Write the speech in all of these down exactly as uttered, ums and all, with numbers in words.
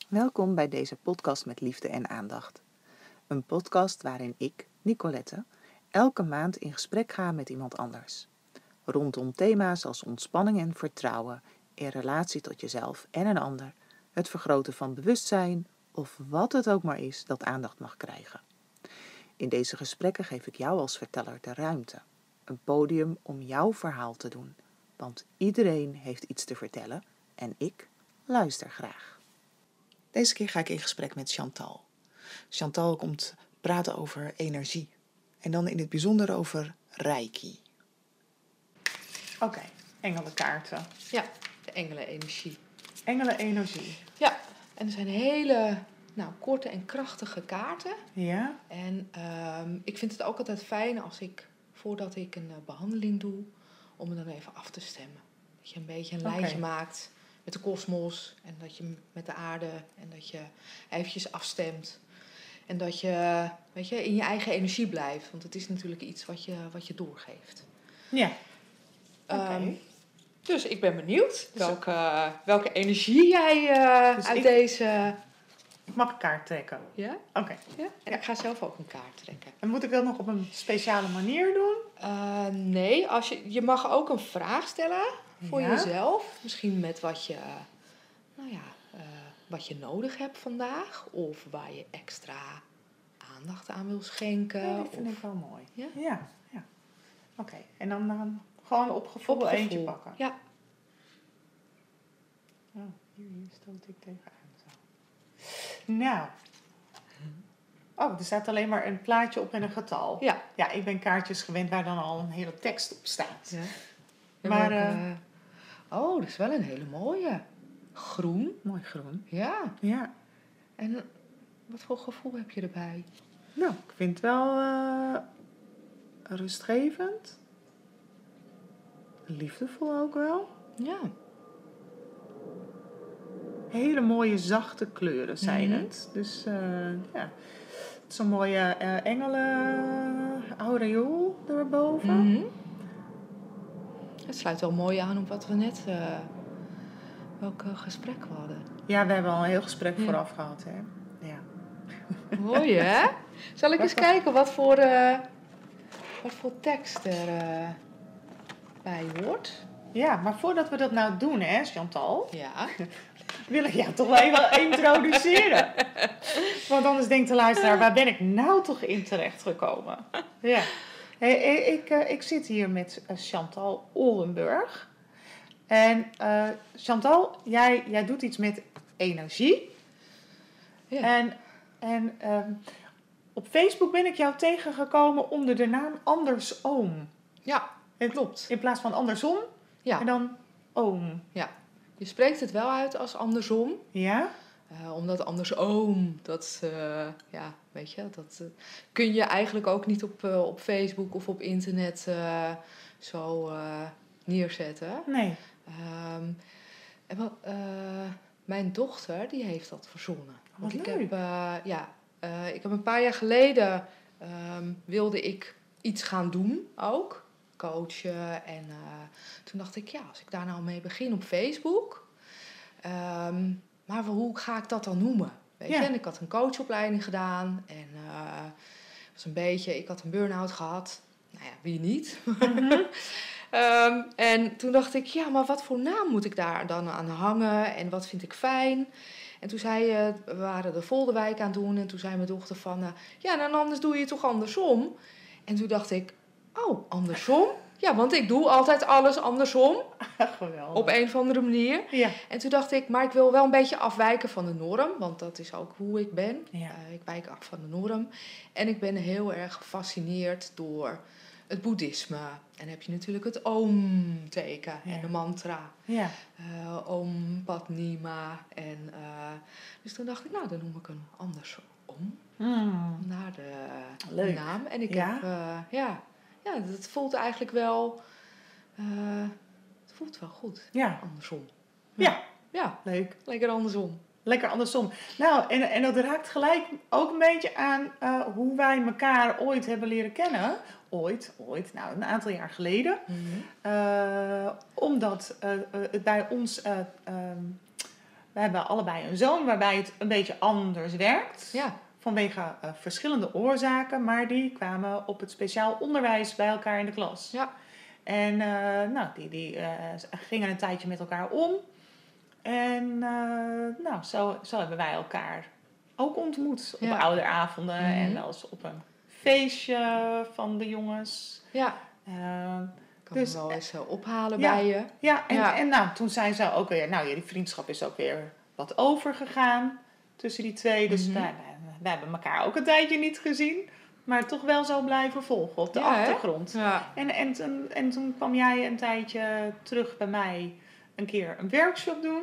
Welkom bij deze podcast met liefde en aandacht. Een podcast waarin ik, Nicolette, elke maand in gesprek ga met iemand anders. Rondom thema's als ontspanning en vertrouwen, in relatie tot jezelf en een ander, het vergroten van bewustzijn of wat het ook maar is dat aandacht mag krijgen. In deze gesprekken geef ik jou als verteller de ruimte, een podium om jouw verhaal te doen. Want iedereen heeft iets te vertellen en ik luister graag. Deze keer ga ik in gesprek met Chantal. Chantal komt praten over energie. En dan in het bijzonder over Reiki. Oké, okay, engelenkaarten. Ja, de engelenenergie. Engelenenergie. Ja, en er zijn hele nou, korte en krachtige kaarten. Ja. En um, ik vind het ook altijd fijn als ik, voordat ik een uh, behandeling doe, om me dan even af te stemmen. Dat je een beetje een Okay. lijntje maakt met de kosmos en dat je met de aarde en dat je eventjes afstemt. En dat je, weet je, in je eigen energie blijft. Want het is natuurlijk iets wat je, wat je doorgeeft. Ja. Oké. Okay. Um, dus ik ben benieuwd dus welke, uh, welke energie jij uh, dus uit ik, deze... Ik mag een kaart trekken. Ja? Oké. Okay. Ja? En ja. Ik ga zelf ook een kaart trekken. En moet ik dat nog op een speciale manier doen? Uh, nee, als je, je mag ook een vraag stellen voor ja? jezelf. Misschien met wat je, nou ja, uh, wat je nodig hebt vandaag. Of waar je extra aandacht aan wil schenken. Ja, dat vind of... ik wel mooi. Ja? Ja. ja. Oké, okay. En dan uh, gewoon op gevoel, op gevoel eentje pakken. Ja. Oh, hier, hier stoot ik tegenaan. Zo. Nou. Oh, er staat alleen maar een plaatje op en een getal. Ja. Ja, ik ben kaartjes gewend waar dan al een hele tekst op staat. Ja. Maar, maar uh, oh, dat is wel een hele mooie. Groen. Mooi groen. Ja. Ja. En wat voor gevoel heb je erbij? Nou, ik vind het wel uh, rustgevend. Liefdevol ook wel. Ja. Hele mooie zachte kleuren zijn mm-hmm. het. Dus uh, ja, het is een mooie uh, engelen aureool erboven. Mm-hmm. Het sluit wel mooi aan op wat we net, uh, welk gesprek we hadden. Ja, we hebben al een heel gesprek ja. vooraf gehad, hè. Ja. Mooi, hè? Zal ik wat eens wat? kijken wat voor, uh, wat voor tekst er uh, bij hoort? Ja, maar voordat we dat nou doen, hè, Chantal? Ja. Wil ik jou toch wel even introduceren. Want anders denkt de luisteraar, waar ben ik nou toch in terecht gekomen? Ja. Hey, ik, ik, ik zit hier met Chantal Oldenburg. En uh, Chantal, jij, jij doet iets met energie. Ja. En, en um, op Facebook ben ik jou tegengekomen onder de naam Andersoom. Ja, het, klopt. In plaats van andersom. Ja. En dan oom. Ja. Je spreekt het wel uit als andersom. Ja? Uh, omdat andersoom, dat, uh, ja, weet je, dat uh, kun je eigenlijk ook niet op, uh, op Facebook of op internet uh, zo uh, neerzetten. Nee. Um, en wel, uh, mijn dochter, die heeft dat verzonnen. Wat ik leuk. Heb, uh, ja, uh, ik heb een paar jaar geleden, um, wilde ik iets gaan doen ook. Coachen. En uh, toen dacht ik, ja, als ik daar nou mee begin op Facebook. Um, maar hoe ga ik dat dan noemen? Weet ja. je? En ik had een coachopleiding gedaan. En uh, was een beetje, ik had een burn-out gehad. Nou ja, wie niet? Mm-hmm. um, en toen dacht ik, ja, maar wat voor naam moet ik daar dan aan hangen? En wat vind ik fijn? En toen zei je, uh, we waren de Voldewijk aan het doen. En toen zei mijn dochter van, uh, ja, en anders doe je het toch andersom? En toen dacht ik, oh, andersom? Ja, want ik doe altijd alles andersom. Geweldig. Op een of andere manier. Ja. En toen dacht ik, maar ik wil wel een beetje afwijken van de norm. Want dat is ook hoe ik ben. Ja. Uh, ik wijk af van de norm. En ik ben heel erg gefascineerd door het boeddhisme. En dan heb je natuurlijk het Om-teken ja. en de mantra. Ja. Uh, Om Padnima. En, uh, dus toen dacht ik, nou, dan noem ik een andersom. Mm. Naar de Leuk. naam. En ik ja? heb, uh, ja... Ja, het voelt eigenlijk wel... Uh, het voelt wel goed. Ja. Andersom. Ja. Ja. Leuk. Lekker andersom. Lekker andersom. Nou, en, en dat raakt gelijk ook een beetje aan uh, hoe wij elkaar ooit hebben leren kennen. Ooit, ooit, nou een aantal jaar geleden. Mm-hmm. Uh, omdat uh, uh, het bij ons... Uh, um, we hebben allebei een zoon waarbij het een beetje anders werkt. Ja. Vanwege uh, verschillende oorzaken, maar die kwamen op het speciaal onderwijs bij elkaar in de klas. Ja. En uh, nou, die, die uh, gingen een tijdje met elkaar om. En uh, nou, zo, zo hebben wij elkaar ook ontmoet op ja. ouderavonden Mm-hmm. en wel eens op een feestje van de jongens. Ja. Uh, kan dus, hem wel eens uh, ophalen ja, bij je. Ja, en, ja. en nou, toen zijn ze ook weer, nou ja, die vriendschap is ook weer wat overgegaan tussen die twee. Dus mm-hmm. wij, wij hebben elkaar ook een tijdje niet gezien. Maar toch wel zo blijven volgen op de ja, achtergrond. Ja. En, en, en, en toen kwam jij een tijdje terug bij mij een keer een workshop doen.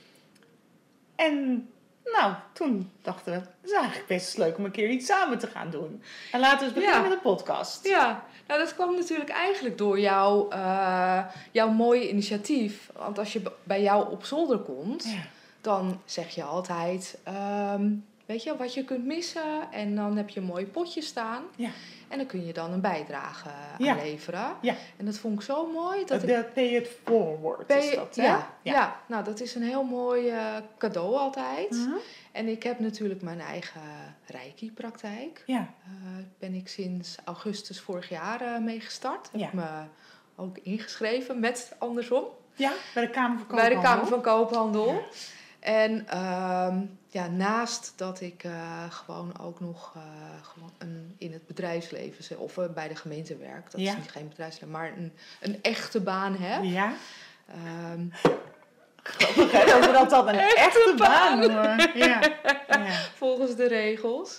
En nou, toen dachten we, het is eigenlijk best leuk om een keer iets samen te gaan doen. En laten we eens beginnen ja. met een podcast. Ja, nou dat kwam natuurlijk eigenlijk door jouw, uh, jouw mooie initiatief. Want als je bij jou op zolder komt, ja. dan zeg je altijd... Um, weet je, wat je kunt missen. En dan heb je een mooi potje staan. Ja. En dan kun je dan een bijdrage ja. aanleveren. Ja. En dat vond ik zo mooi. Dat de ik... Pay it forward pay... is dat, hè? Ja, ja. ja, nou dat is een heel mooi uh, cadeau altijd. Mm-hmm. En ik heb natuurlijk mijn eigen Reiki-praktijk. Ja. Uh, ben ik sinds augustus vorig jaar uh, mee gestart. Heb ja. ik me ook ingeschreven met andersom. Ja, bij de Kamer van Koophandel. Bij de Kamer van Koophandel. Ja. En uh, ja, naast dat ik uh, gewoon ook nog uh, gewoon een, in het bedrijfsleven of uh, bij de gemeente werk, dat ja. is niet geen bedrijfsleven, maar een, een echte baan heb. Ja. Um, Grappig hè, dat we dat dan een echte, echte baan noemen. Ja. Ja. Volgens de regels.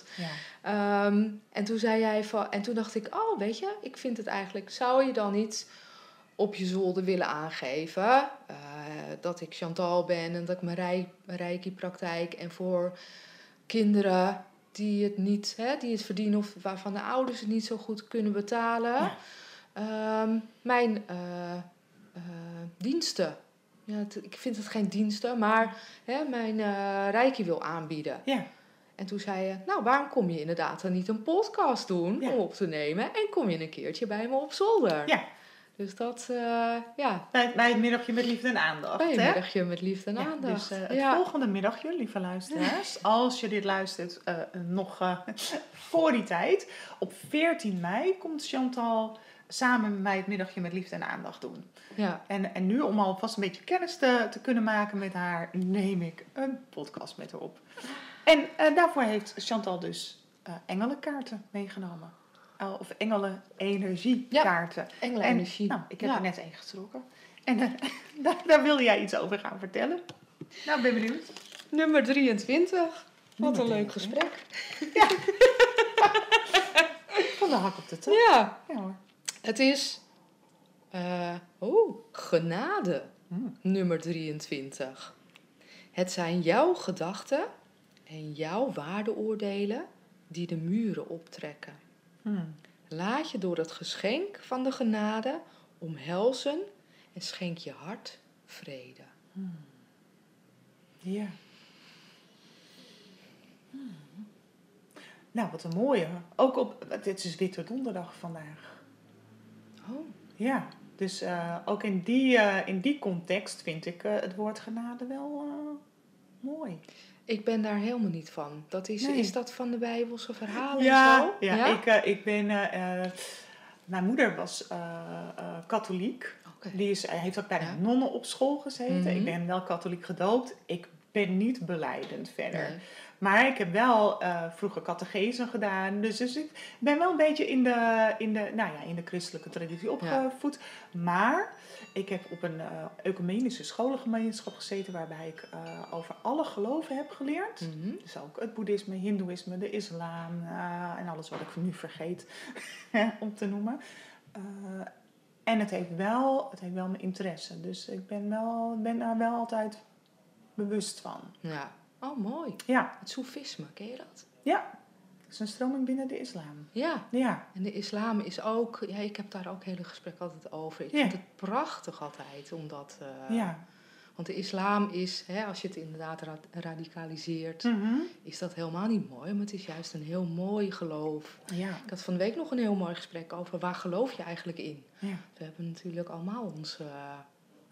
Ja. Um, en toen zei jij van, en toen dacht ik, oh weet je, ik vind het eigenlijk, zou je dan niet op je zolder willen aangeven uh, dat ik Chantal ben en dat ik mijn rei, Reiki-praktijk en voor kinderen die het niet, hè, die het verdienen of waarvan de ouders het niet zo goed kunnen betalen, ja. um, mijn uh, uh, diensten, ja, het, ik vind het geen diensten, maar hè, mijn uh, Reiki wil aanbieden. Ja. En toen zei je, nou waarom kom je inderdaad dan niet een podcast doen ja. om op te nemen en kom je een keertje bij me op zolder? Ja. Dus dat, uh, ja. Bij, bij het middagje met liefde en aandacht. Bij het hè? middagje met liefde en ja, aandacht. Dus uh, het ja. volgende middagje, lieve luisteraars, als je dit luistert uh, nog uh, voor die tijd. Op veertien mei komt Chantal samen met mij het middagje met liefde en aandacht doen. Ja. En, en nu, om alvast een beetje kennis te, te kunnen maken met haar, neem ik een podcast met haar op. En uh, daarvoor heeft Chantal dus uh, engelenkaarten meegenomen. Uh, of engelen-energiekaarten. Ja, engelen-energie. Nou, ik heb ja. er net één getrokken. En uh, daar, daar wil jij iets over gaan vertellen. Nou, ben benieuwd. Nummer drieëntwintig. Wat Nummer een leuk gesprek. Ja. Van de hak op de top. Ja. Ja hoor. Het is... Uh, oh, genade. Hmm. Nummer drieëntwintig. Het zijn jouw gedachten en jouw waardeoordelen die de muren optrekken. Hmm. Laat je door het geschenk van de genade omhelzen en schenk je hart vrede. Hmm. Ja. Hmm. Nou, wat een mooie. Ook op, dit is Witte Donderdag vandaag. Oh. Ja, dus uh, ook in die, uh, in die context vind ik uh, het woord genade wel uh, mooi. Ik ben daar helemaal niet van. Dat is, nee. is dat van de Bijbelse verhalen ja, en zo? Ja, ja? ik, uh, ik ben... Uh, uh, mijn moeder was uh, uh, katholiek. Okay. Die is, heeft ook bij de ja. nonnen op school gezeten. Mm-hmm. Ik ben wel katholiek gedoopt. Ik ben niet belijdend verder. Nee. Maar ik heb wel uh, vroeger catechese gedaan. Dus, dus ik ben wel een beetje in de, in de, nou ja, in de christelijke traditie opgevoed. Ja. Maar ik heb op een uh, ecumenische scholengemeenschap gezeten waarbij ik uh, over alle geloven heb geleerd. Mm-hmm. Dus ook het boeddhisme, hindoeïsme, de islam uh, en alles wat ik nu vergeet om te noemen. Uh, en het heeft, wel, het heeft wel mijn interesse. Dus ik ben, wel, ben daar wel altijd bewust van. Ja. Oh, mooi. Ja. Het soefisme, ken je dat? Ja. Het is een stroming binnen de islam. Ja. Ja. En de islam is ook... Ja, ik heb daar ook hele gesprekken altijd over. Ik ja. vind het prachtig altijd, omdat... Uh, ja. Want de islam is, hè, als je het inderdaad ra- radicaliseert... Mm-hmm. is dat helemaal niet mooi. Maar het is juist een heel mooi geloof. Ja. Ik had van de week nog een heel mooi gesprek over... waar geloof je eigenlijk in? Ja. We hebben natuurlijk allemaal onze... Uh, We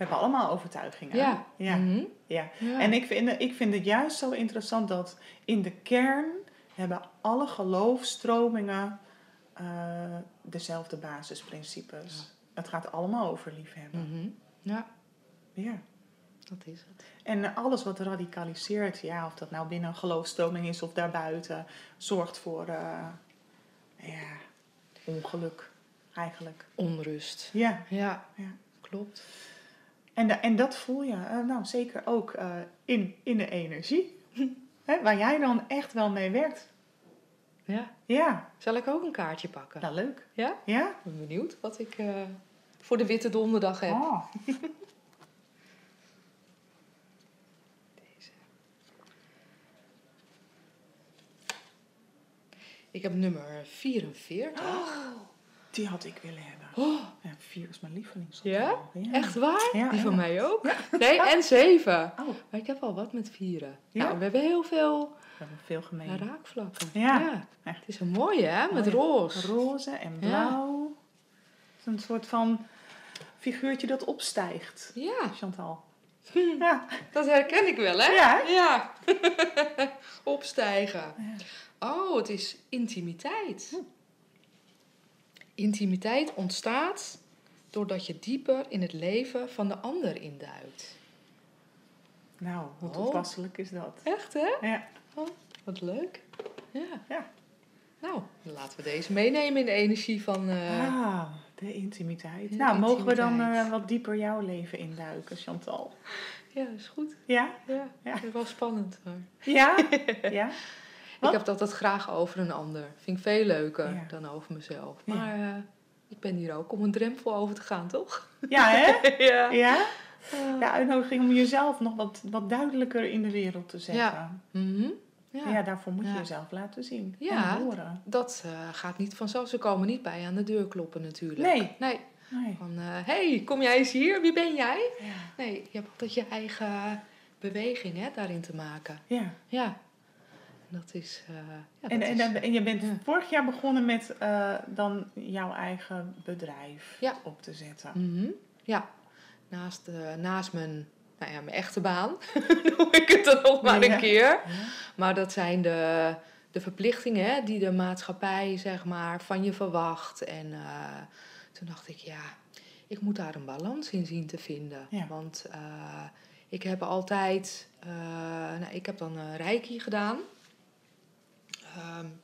hebben allemaal overtuigingen. Ja. Ja. Mhm. ja. Ja. En ik vind, ik vind het juist zo interessant dat in de kern hebben alle geloofstromingen uh, dezelfde basisprincipes. Ja. Het gaat allemaal over liefhebben. Mhm. Ja, Ja. dat is het. En alles wat radicaliseert, ja, of dat nou binnen een geloofstroming is of daarbuiten, zorgt voor uh, ja, ongeluk eigenlijk. Onrust. Ja. Ja, ja. klopt. En, de, en dat voel je uh, nou zeker ook uh, in, in de energie. Hè, waar jij dan echt wel mee werkt. Ja. Ja. Zal ik ook een kaartje pakken? Nou, leuk. Ja? Ja? Ik ben benieuwd wat ik uh, voor de Witte Donderdag heb. Oh. Deze. Ik heb nummer vierenveertig. Oh, die had ik willen hebben. Oh. Ja, vier is mijn lievelings. Ja? ja? Echt waar? Ja, die van ja. mij ook? Ja. Nee, en zeven. Oh. Maar ik heb al wat met vieren. Ja? Nou, we hebben heel veel We hebben veel gemeen. raakvlakken. Ja. ja. Echt. Het is een mooie, hè? Met Mooi. roze. Roze en blauw. Het is een soort van figuurtje dat opstijgt. Ja. Chantal. Hm. Ja. Dat herken ik wel, hè? Ja. Ja. Opstijgen. Ja. Oh, het is intimiteit. Hm. Intimiteit ontstaat doordat je dieper in het leven van de ander induikt. Nou, hoe Oh. toepasselijk is dat? Echt, hè? Ja. Oh, wat leuk. Ja. Ja. Nou, dan laten we deze meenemen in de energie van... Uh... Ah, de intimiteit. De nou, mogen we dan intimiteit. uh, wat dieper jouw leven induiken, Chantal? Ja, dat is goed. Ja? Ja, Ja. dat is wel spannend. Maar... Ja? Ja? Ik heb het altijd graag over een ander. Vind ik veel leuker Ja. dan over mezelf. Ja. Maar uh, ik ben hier ook om een drempel over te gaan, toch? Ja, hè? Ja. Ja? Uh, De uitnodiging om jezelf nog wat, wat duidelijker in de wereld te zetten. Ja. Mm-hmm. Ja. Ja. daarvoor moet je Ja. jezelf laten zien Ja. en horen. Dat uh, gaat niet vanzelf. Ze komen niet bij je aan de deur kloppen natuurlijk. Nee. Nee. Nee. Van, uh, hey, kom jij eens hier? Wie ben jij? Ja. Nee, je hebt altijd je eigen beweging, hè, daarin te maken. Ja. Ja. Dat is... Uh, ja, En, dat en, is, dan- en je bent ja. vorig jaar begonnen met uh, dan jouw eigen bedrijf Ja. op te zetten. Mm-hmm. Ja. Naast, uh, naast mijn, nou ja, mijn echte baan noem ik het dan nog maar Ja. een keer. Ja. Maar dat zijn de, de verplichtingen, hè, die de maatschappij, zeg maar, van je verwacht. En uh, toen dacht ik, ja, ik moet daar een balans in zien te vinden. Ja. Want uh, ik heb altijd... Uh, nou, ik heb dan uh, Reiki gedaan. Um,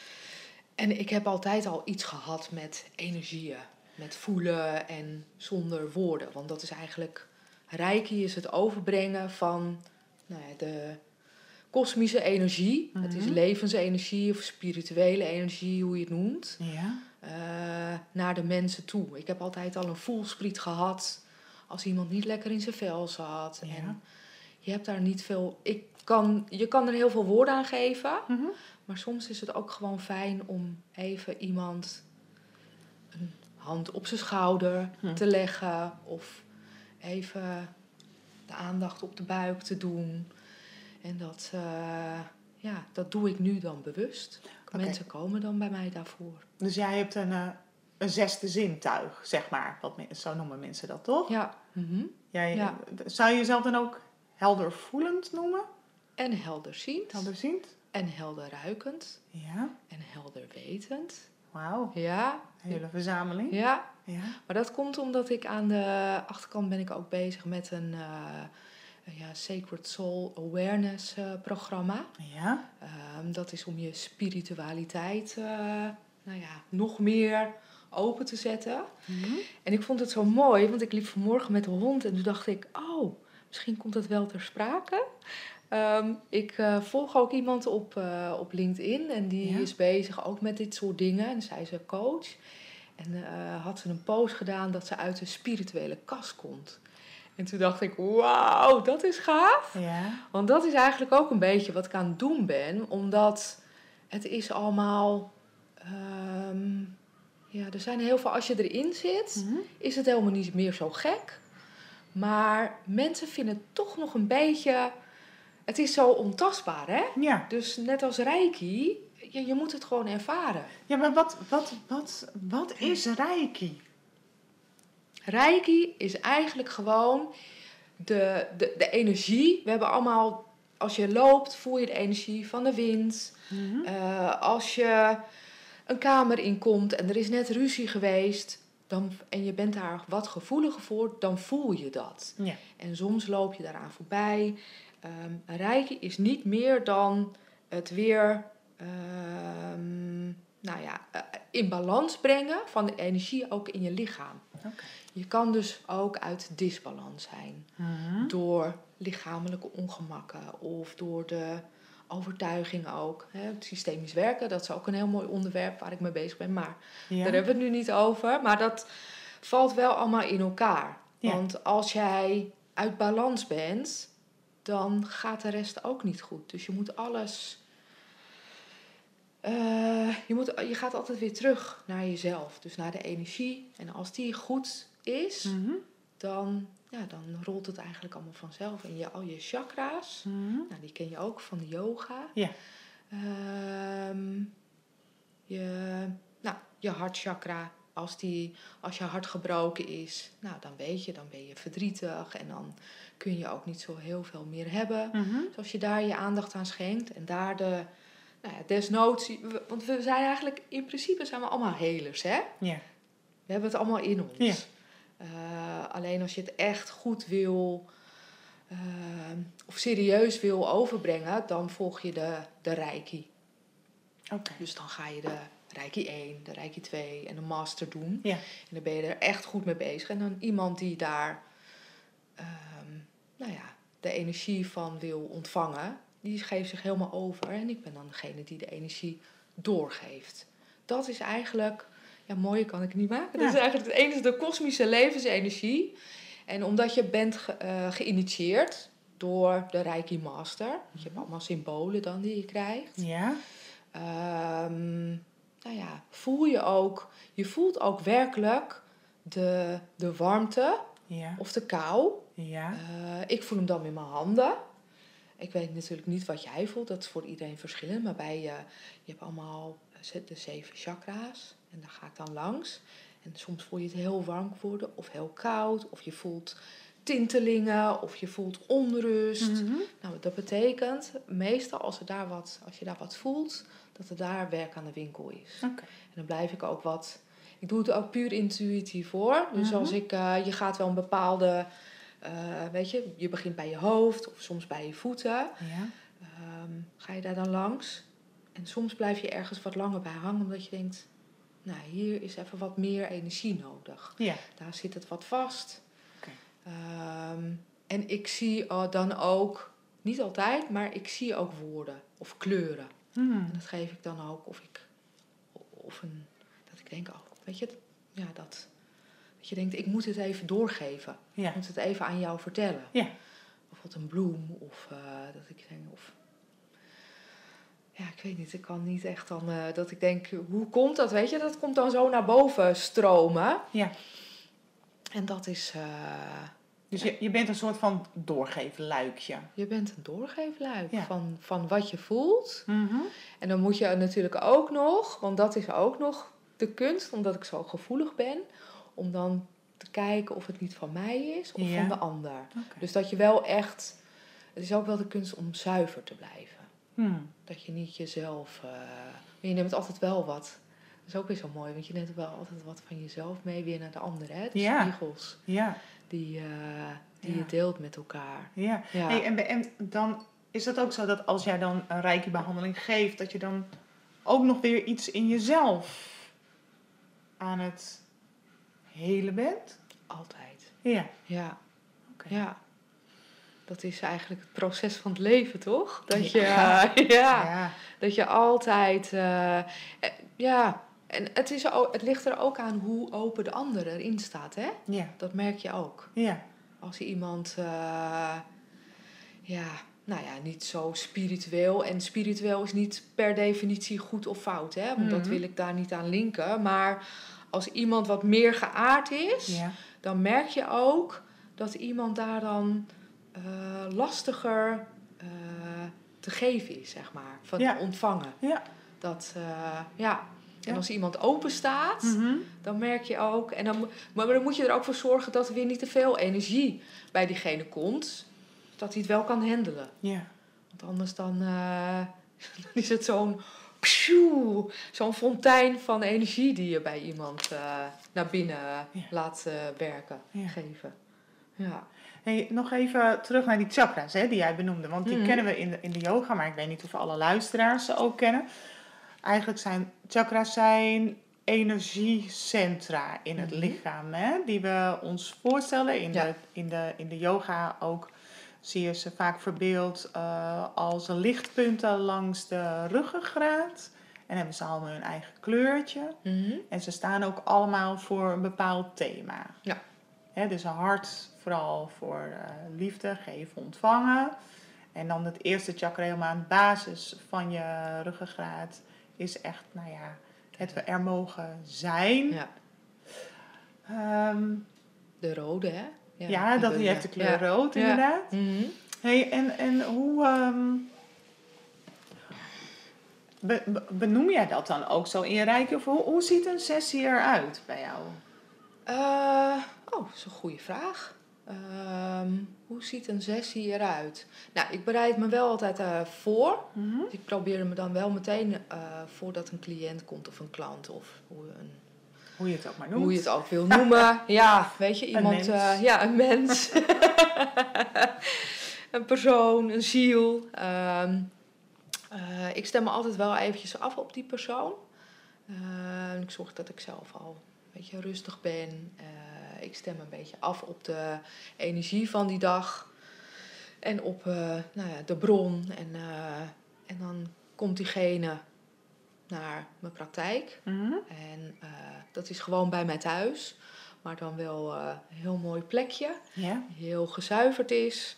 en ik heb altijd al iets gehad met energieën. Met voelen en zonder woorden. Want dat is eigenlijk... Reiki is het overbrengen van nou ja, de kosmische energie. Mm-hmm. Het is levensenergie of spirituele energie, hoe je het noemt. Ja. Uh, naar de mensen toe. Ik heb altijd al een voelspriet gehad als iemand niet lekker in zijn vel zat. Ja. En je hebt daar niet veel... Ik kan, je kan er heel veel woorden aan geven. Mm-hmm. Maar soms is het ook gewoon fijn om even iemand een hand op zijn schouder Hm. te leggen. Of even de aandacht op de buik te doen. En dat, uh, ja, dat doe ik nu dan bewust. Okay. Mensen komen dan bij mij daarvoor. Dus jij hebt een, uh, een zesde zintuig, zeg maar. Wat men, zo noemen mensen dat, toch? Ja. Mm-hmm. Jij, Ja. Zou je jezelf dan ook heldervoelend noemen? En helderziend. Helderziend? En helderruikend. Ja. En helderwetend. Wauw. Ja. Een hele verzameling. Ja. Ja. Maar dat komt omdat ik aan de achterkant ben ik ook bezig met een uh, ja, Sacred Soul Awareness uh, programma. Ja. Um, dat is om je spiritualiteit uh, nou ja, nog meer open te zetten. Mm-hmm. En ik vond het zo mooi, want ik liep vanmorgen met de hond en toen dacht ik, oh, misschien komt het wel ter sprake. Um, ik uh, volg ook iemand op, uh, op LinkedIn en die Ja. is bezig ook met dit soort dingen. En zij is een coach. En uh, had ze een post gedaan dat ze uit de spirituele kast komt. En toen dacht ik, wauw, dat is gaaf. Ja. Want dat is eigenlijk ook een beetje wat ik aan het doen ben. Omdat het is allemaal... Um, ja, er zijn heel veel... Als je erin zit, Mm-hmm. is het helemaal niet meer zo gek. Maar mensen vinden het toch nog een beetje... Het is zo ontastbaar, hè? Ja. Dus net als Reiki, je, je moet het gewoon ervaren. Ja, maar wat, wat, wat, wat is Reiki? Reiki is eigenlijk gewoon de, de, de energie. We hebben allemaal, als je loopt, voel je de energie van de wind. Mm-hmm. Uh, als je een kamer inkomt en er is net ruzie geweest, dan, en je bent daar wat gevoeliger voor, dan voel je dat. Ja. En soms loop je daaraan voorbij. Um, Reiki is niet meer dan het weer um, nou ja, uh, in balans brengen van de energie ook in je lichaam. Okay. Je kan dus ook uit disbalans zijn. Mm-hmm. Door lichamelijke ongemakken of door de overtuiging ook. Hè. Het systemisch werken, dat is ook een heel mooi onderwerp waar ik mee bezig ben. Maar ja. daar hebben we het nu niet over. Maar dat valt wel allemaal in elkaar. Ja. Want als jij uit balans bent, dan gaat de rest ook niet goed. Dus je moet alles... Uh, je, moet, je gaat altijd weer terug naar jezelf. Dus naar de energie. En als die goed is, mm-hmm. dan, ja, dan rolt het eigenlijk allemaal vanzelf. En je, al je chakra's, mm-hmm. nou, die ken je ook van de yoga. Ja. Um, je, nou, je hartchakra, als, die, als je hart gebroken is, nou, dan weet je, dan ben je verdrietig. En dan kun je ook niet zo heel veel meer hebben. Mm-hmm. Dus als je daar je aandacht aan schenkt en daar de... Nou ja, desnoods, want we zijn eigenlijk, in principe zijn we allemaal helers, hè? Ja. We hebben het allemaal in ons. Ja. Uh, alleen als je het echt goed wil, uh, of serieus wil overbrengen, dan volg je de, de Reiki. Okay. Dus dan ga je de Reiki één, de Reiki twee en de Master doen. Ja. En dan ben je er echt goed mee bezig. En dan iemand die daar, um, nou ja, de energie van wil ontvangen, die geeft zich helemaal over. En ik ben dan degene die de energie doorgeeft. Dat is eigenlijk... Ja, mooier kan ik het niet maken. Ja. Dat is eigenlijk het enige, de kosmische levensenergie. En omdat je bent ge, uh, geïnitieerd door de Reiki Master. Je hebt allemaal symbolen dan die je krijgt. Ja. Um, nou ja, voel je ook... Je voelt ook werkelijk de, de warmte ja. of de kou. Ja. Uh, ik voel hem dan in mijn handen. Ik weet natuurlijk niet wat jij voelt. Dat is voor iedereen verschillend. Maar bij je, je hebt allemaal de zeven chakra's. En daar ga ik dan langs. En soms voel je het heel warm worden of heel koud. Of je voelt tintelingen of je voelt onrust. Mm-hmm. Nou, dat betekent meestal als, er daar wat, als je daar wat voelt, dat er daar werk aan de winkel is. Okay. En dan blijf ik ook wat... Ik doe het ook puur intuïtief hoor. Dus Mm-hmm. als ik... Uh, je gaat wel een bepaalde... Uh, weet je, je begint bij je hoofd of soms bij je voeten. Ja. Um, ga je daar dan langs. En soms blijf je ergens wat langer bij hangen, omdat je denkt... Nou, hier is even wat meer energie nodig. Ja. Daar zit het wat vast. Okay. Um, en ik zie uh, dan ook, niet altijd, maar ik zie ook woorden of kleuren. Hmm. En dat geef ik dan ook, of ik, of een, dat ik denk, oh, weet je, ja, dat, dat je denkt, ik moet het even doorgeven. Ja. Ik moet het even aan jou vertellen. Ja. Bijvoorbeeld een bloem, of uh, dat ik denk, of... Ja, ik weet niet. Ik kan niet echt dan... Uh, dat ik denk, hoe komt dat? Weet je, dat komt dan zo naar boven stromen. Ja. En dat is... Uh, dus je, je bent een soort van doorgeefluikje. Je bent een doorgeefluik ja. van, van wat je voelt. Mm-hmm. En dan moet je natuurlijk ook nog... Want dat is ook nog de kunst, omdat ik zo gevoelig ben... om dan te kijken of het niet van mij is of ja. van de ander. Okay. Dus dat je wel echt... Het is ook wel de kunst om zuiver te blijven. Hmm. Dat je niet jezelf... Uh, je neemt altijd wel wat. Dat is ook weer zo mooi. Want je neemt wel altijd wat van jezelf mee weer naar de ander. Hè? De ja. spiegels. Ja. Die, uh, die ja. je deelt met elkaar. Ja. ja. Hey, en, en dan is het ook zo dat als jij dan een Reiki-behandeling geeft... dat je dan ook nog weer iets in jezelf aan het helen bent? Altijd. Ja. Ja. Okay. Ja. Dat is eigenlijk het proces van het leven, toch? Dat je, ja. Uh, ja, ja. dat je altijd... Uh, ja, en het, is ook, het ligt er ook aan hoe open de ander erin staat, hè? Ja. Dat merk je ook. Ja. Als je iemand... Uh, ja, nou ja, niet zo spiritueel... En spiritueel is niet per definitie goed of fout, hè? Want mm-hmm. dat wil ik daar niet aan linken. Maar als iemand wat meer geaard is... Ja. Dan merk je ook dat iemand daar dan... Uh, lastiger uh, te geven is, zeg maar. Van ja. ontvangen. Ja. Dat, uh, ja. En als iemand open staat, Mm-hmm. dan merk je ook... En dan, maar dan moet je er ook voor zorgen dat er weer niet te veel energie bij diegene komt. Dat hij het wel kan handelen. Ja. Want anders dan, uh, dan is het zo'n... Psjoe, zo'n fontein van energie die je bij iemand uh, naar binnen Ja. laat uh, werken, Ja. geven. Ja. Hey, nog even terug naar die chakras, hè, die jij benoemde. Want die Mm-hmm. kennen we in de, in de yoga, maar ik weet niet of alle luisteraars ze ook kennen. Eigenlijk zijn chakras zijn energiecentra in het Mm-hmm. lichaam, hè, die we ons voorstellen. In, Ja. de, in, de, in de yoga ook zie je ze vaak verbeeld uh, als lichtpunten langs de ruggengraat. En hebben ze allemaal hun eigen kleurtje. Mm-hmm. En ze staan ook allemaal voor een bepaald thema. Ja. He, dus een hart vooral voor uh, liefde, geven, ontvangen. En dan het eerste chakra helemaal aan de basis van je ruggengraat is echt, nou ja, het we er mogen zijn. Ja. Um, de rode, hè? Ja, ja die dat die heeft de kleur ja. rood inderdaad. Ja. Mm-hmm. Hey, en, en hoe um, be, be, benoem jij dat dan ook zo in je rijk? Of hoe, hoe ziet een sessie eruit bij jou? Uh, oh, dat is een goede vraag. Um, hoe ziet een sessie eruit? Nou, ik bereid me wel altijd uh, voor. Mm-hmm. Dus ik probeer me dan wel meteen, uh, voordat een cliënt komt of een klant of hoe, een, hoe je het ook maar noemt. Hoe je het ook wil noemen. Ja, weet je, iemand... Een mens. Uh, ja, een mens. Een persoon, een ziel. Um, uh, ik stem me altijd wel eventjes af op die persoon. Uh, ik zorg dat ik zelf al een beetje rustig ben. Uh, ik stem een beetje af op de energie van die dag. En op uh, nou ja, de bron. En, uh, en dan komt diegene naar mijn praktijk. Mm-hmm. En uh, dat is gewoon bij mij thuis. Maar dan wel uh, een heel mooi plekje. Yeah. Heel gezuiverd is.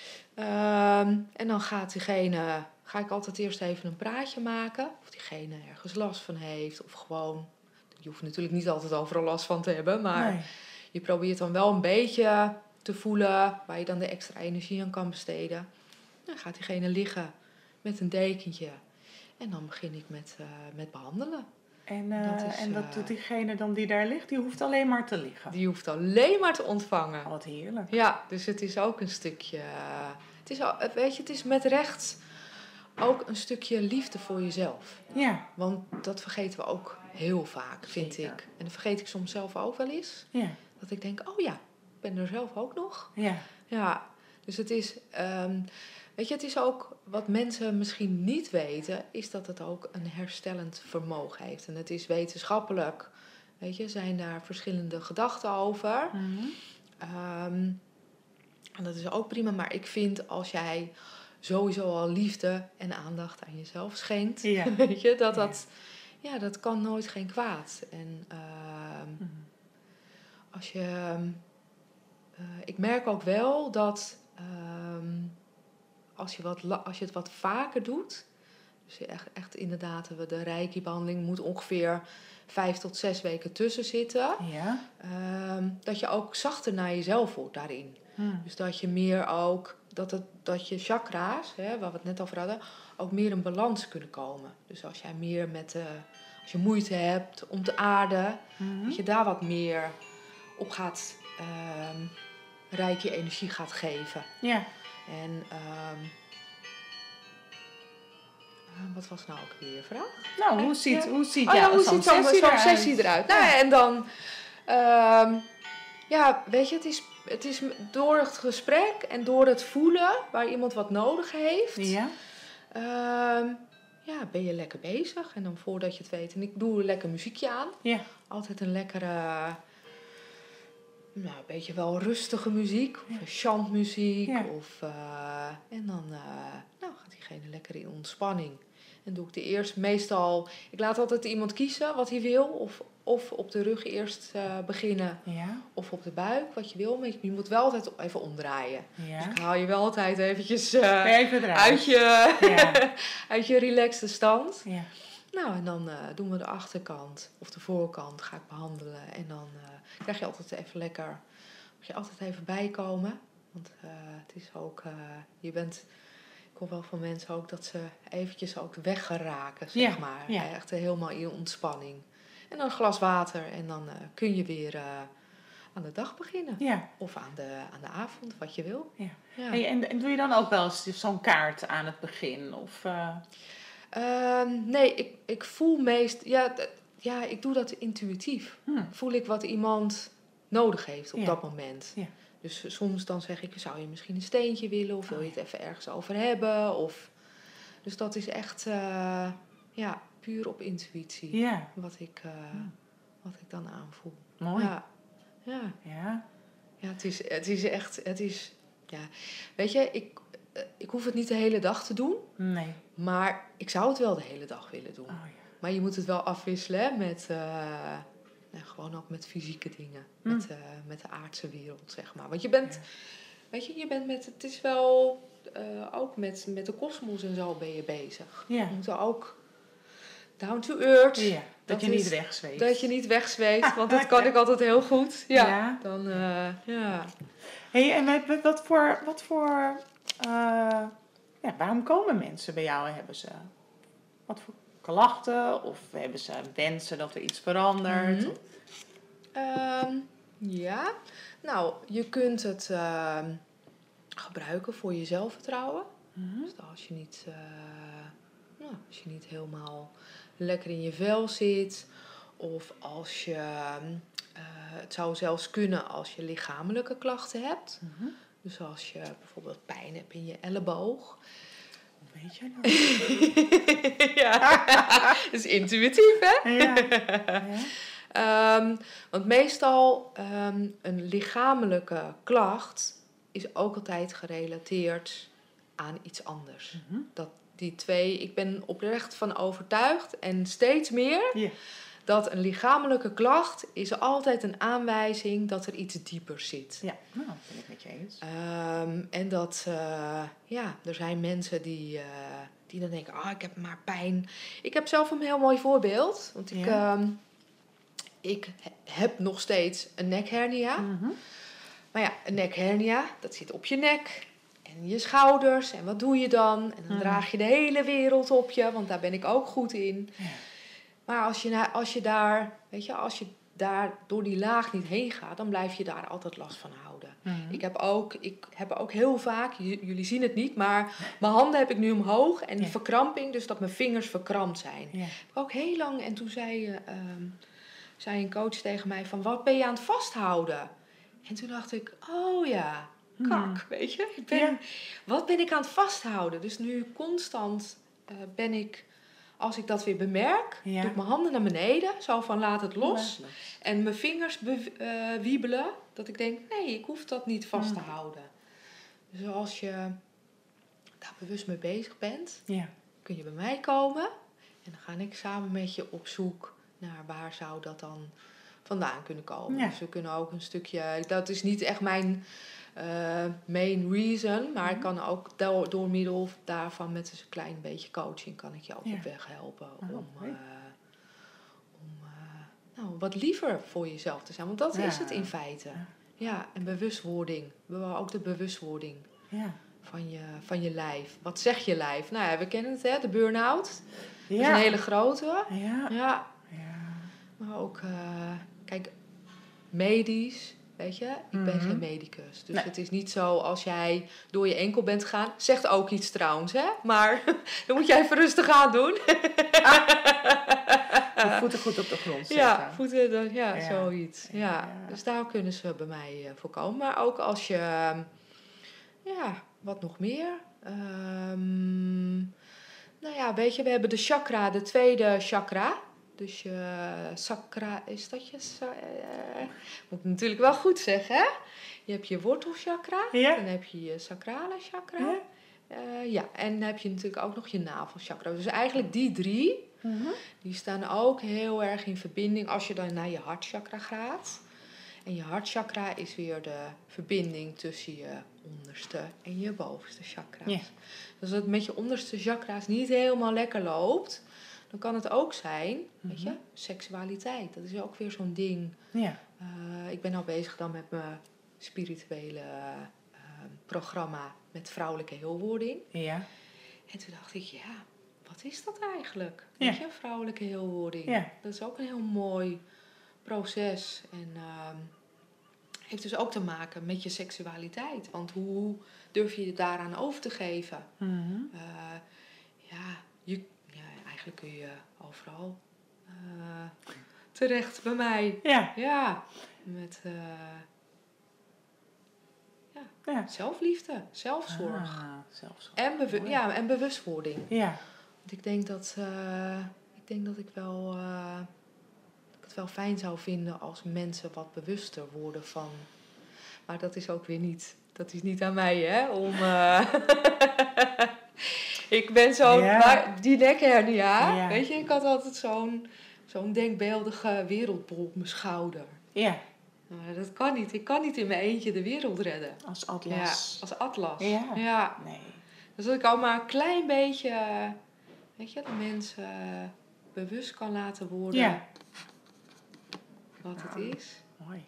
Um, en dan gaat diegene... Ga ik altijd eerst even een praatje maken. Of diegene ergens last van heeft. Of gewoon... Je hoeft natuurlijk niet altijd overal last van te hebben. Maar nee. Je probeert dan wel een beetje te voelen... Waar je dan de extra energie aan kan besteden. Dan gaat diegene liggen met een dekentje. En dan begin ik met, uh, met behandelen. En, uh, dat is, en wat uh, doet diegene dan die daar ligt? Die hoeft alleen maar te liggen. Die hoeft alleen maar te ontvangen. Oh, wat heerlijk. Ja, dus het is ook een stukje... Uh, het is al, weet je, het is met recht ook een stukje liefde voor jezelf. Ja. Want dat vergeten we ook heel vaak, vind Zeker. ik. En dat vergeet ik soms zelf ook wel eens. Ja. Dat ik denk, oh ja, ik ben er zelf ook nog. Ja. Ja, dus het is... Um, weet je, het is ook... Wat mensen misschien niet weten... is dat het ook een herstellend vermogen heeft. En het is wetenschappelijk... Weet je, zijn daar verschillende gedachten over. Mm-hmm. Um, en dat is ook prima. Maar ik vind als jij sowieso al liefde en aandacht aan jezelf schenkt... Ja. Weet je, dat dat... Ja, dat kan nooit geen kwaad. En uh, Mm-hmm. als je... Uh, ik merk ook wel dat... Um, als, je wat, als je het wat vaker doet... Dus echt, echt inderdaad, de Reiki-behandeling moet ongeveer vijf tot zes weken tussen zitten. Ja. Um, dat je ook zachter naar jezelf wordt daarin. Hmm. Dus dat je meer ook, dat, het, dat je chakra's, hè, waar we het net over hadden, ook meer in balans kunnen komen. Dus als jij meer met, uh, als je moeite hebt om te aarden, Mm-hmm. dat je daar wat meer op gaat, um, Reiki energie gaat geven. Ja. En um, uh, wat was nou ook weer je vraag? Nou, hoe ziet, ja. hoe ziet, oh, ja, ja, hoe zo'n ziet zo'n sessie, zo'n eruit? sessie eruit? Nou, Ja. en dan... Um, ja, weet je, het is, het is door het gesprek en door het voelen waar iemand wat nodig heeft... Ja. Um, ja, ben je lekker bezig. En dan voordat je het weet... En ik doe een lekker muziekje aan. Ja. Altijd een lekkere... Nou, een beetje wel rustige muziek. Of ja. chantmuziek. Ja. Of, uh, en dan uh, nou, gaat diegene lekker in ontspanning. En doe ik de eerst meestal... Ik laat altijd iemand kiezen wat hij wil. Of, of op de rug eerst uh, beginnen. Ja. Of op de buik, wat je wil. Maar je moet wel altijd even omdraaien. Ja. Dus ik haal je wel altijd eventjes uh, even uit, je, ja. uit je relaxte stand. Ja. Nou, en dan uh, doen we de achterkant of de voorkant ga ik behandelen. En dan uh, krijg je altijd even lekker... Moet je altijd even bijkomen. Want uh, het is ook... Uh, je bent... Ik hoor wel van mensen ook dat ze eventjes ook weggeraken, zeg Ja, maar. ja. Echt helemaal in ontspanning. En dan een glas water en dan uh, kun je weer uh, aan de dag beginnen. Ja. Of aan de, aan de avond, wat je wil. Ja. Ja. Hey, en, en doe je dan ook wel eens zo'n kaart aan het begin? Of, uh... uh, nee, ik, ik voel meest... Ja, d- ja, ik doe dat intuïtief. Hmm. Voel ik wat iemand nodig heeft op Ja. dat moment. Ja. Dus soms dan zeg ik, zou je misschien een steentje willen? Of wil je het even ergens over hebben? Of... Dus dat is echt uh, ja, puur op intuïtie. Ja. Wat ik, uh, Hmm. wat ik dan aanvoel. Mooi. Ja. Ja. Ja. Ja, het is, het is echt... Het is, ja. Weet je, ik, ik hoef het niet de hele dag te doen. Nee. Maar ik zou het wel de hele dag willen doen. Oh, ja. Maar je moet het wel afwisselen hè, met... Uh, nou, gewoon ook met fysieke dingen. Hmm. Met, uh, met de aardse wereld, zeg maar. Want je bent... Ja. Weet je, je bent met... Het is wel... Uh, ook met, met de kosmos en zo ben je bezig. Ja. Je moet er ook down to earth. Ja, dat, dat je is, niet wegzweeft. Dat je niet wegzweeft, want dat kan ik altijd heel goed. Ja. Ja. Dan, uh, ja. Hey, en wat voor... Wat voor uh, ja, waarom komen mensen bij jou? Hebben ze... Wat voor klachten? Of hebben ze wensen dat er iets verandert? Mm-hmm. Um, ja. Nou, je kunt het... Uh, gebruiken voor je zelfvertrouwen. Mm-hmm. Dus als je niet, uh, nou, als je niet helemaal lekker in je vel zit, of als je, uh, het zou zelfs kunnen als je lichamelijke klachten hebt. Mm-hmm. Dus als je bijvoorbeeld pijn hebt in je elleboog. Hoe weet je nou? Ja, dat is intuïtief, hè? Ja. Ja. um, want meestal um, een lichamelijke klacht is ook altijd gerelateerd aan iets anders. Mm-hmm. Dat die twee, ik ben oprecht van overtuigd en steeds meer, yeah. dat een lichamelijke klacht is altijd een aanwijzing dat er iets dieper zit. Ja, nou, dat ben ik met je eens. Um, en dat, uh, ja, er zijn mensen die, uh, die dan denken, ah, oh, ik heb maar pijn. Ik heb zelf een heel mooi voorbeeld, want ik, yeah. um, ik heb nog steeds een nekhernia. Mm-hmm. Maar ja, een nekhernia, dat zit op je nek en je schouders. En wat doe je dan? En dan hmm. draag je de hele wereld op je, want daar ben ik ook goed in. Ja. Maar als je, als je daar, weet je, als je daar door die laag niet heen gaat, dan blijf je daar altijd last van houden. Hmm. Ik heb ook, ik heb ook heel vaak, j- jullie zien het niet, maar mijn handen heb ik nu omhoog en die ja. verkramping, dus dat mijn vingers verkrampt zijn. Ja. Ook heel lang, en toen zei, uh, um, zei een coach tegen mij van, wat ben je aan het vasthouden? En toen dacht ik, oh ja, kak, hmm. weet je. Ik ben, ja. Wat ben ik aan het vasthouden? Dus nu constant uh, ben ik, als ik dat weer bemerk, ja. doe ik mijn handen naar beneden. Zo van, laat het los. Ja, en mijn vingers be- uh, wiebelen. Dat ik denk, nee, ik hoef dat niet vast te hmm. houden. Dus als je daar bewust mee bezig bent, ja. kun je bij mij komen. En dan ga ik samen met je op zoek naar waar zou dat dan vandaan kunnen komen. Ja. Dus we kunnen ook een stukje... Dat is niet echt mijn uh, main reason. Maar mm-hmm. ik kan ook door, door middel daarvan met een klein beetje coaching kan ik je ook ja. op weg helpen. Oh, om uh, om uh, nou, wat liever voor jezelf te zijn. Want dat ja. is het in feite. Ja, ja, en bewustwording. We willen ook de bewustwording ja. van, je, van je lijf. Wat zegt je lijf? Nou ja, we kennen het, hè? De burn-out. Ja. Dat is een hele grote. Ja. ja. ja. Maar ook... Uh, Kijk, medisch, weet je, ik mm-hmm. ben geen medicus. Dus nee. Het is niet zo als jij door je enkel bent gegaan. Zegt ook iets trouwens, hè. Maar dan moet jij even rustig aan doen. Ah. De voeten goed op de grond zetten. Ja, voeten, dan, ja, ja. zoiets. Ja. Ja. Dus daar kunnen ze bij mij uh, voorkomen. Maar ook als je, uh, ja, wat nog meer... Um, nou ja, weet je, we hebben de chakra, de tweede chakra... Dus je sacra, is dat je... Uh, moet ik natuurlijk wel goed zeggen, hè? Je hebt je wortelchakra. Ja. Dan heb je je sacrale chakra. Ja. Uh, ja, en dan heb je natuurlijk ook nog je navelchakra. Dus eigenlijk die drie, mm-hmm. die staan ook heel erg in verbinding als je dan naar je hartchakra gaat. En je hartchakra is weer de verbinding tussen je onderste en je bovenste chakra's. Ja. Dus als het met je onderste chakra's niet helemaal lekker loopt... dan kan het ook zijn, mm-hmm. weet je, seksualiteit. Dat is ook weer zo'n ding. Ja. Uh, ik ben al bezig dan met mijn spirituele uh, programma met vrouwelijke heelwording. Ja. En toen dacht ik, ja, wat is dat eigenlijk? Ja. Weet je, vrouwelijke heelwording. Ja. Dat is ook een heel mooi proces. En uh, heeft dus ook te maken met je seksualiteit. Want hoe durf je je daaraan over te geven? Mm-hmm. Uh, ja, je, ja, eigenlijk kun je overal uh, terecht bij mij. Ja. Ja, met uh, ja, Ja. zelfliefde, zelfzorg. Ah, zelfzorg. En, bewu- ja, en bewustwording. Ja. Want ik denk dat, uh, ik denk dat ik wel, uh, dat ik het wel fijn zou vinden als mensen wat bewuster worden van. Maar dat is ook weer niet, dat is niet aan mij, hè? Om, uh, ik ben zo'n, Ja. die nekhernia, Ja. weet je, ik had altijd zo'n, zo'n denkbeeldige wereldbol op mijn schouder. Ja. Nou, dat kan niet. Ik kan niet in mijn eentje de wereld redden. Als atlas. Ja, als atlas. Ja. Ja. Nee. Dus dat ik al maar een klein beetje, weet je, de mensen bewust kan laten worden Ja. wat Nou, het is. Mooi.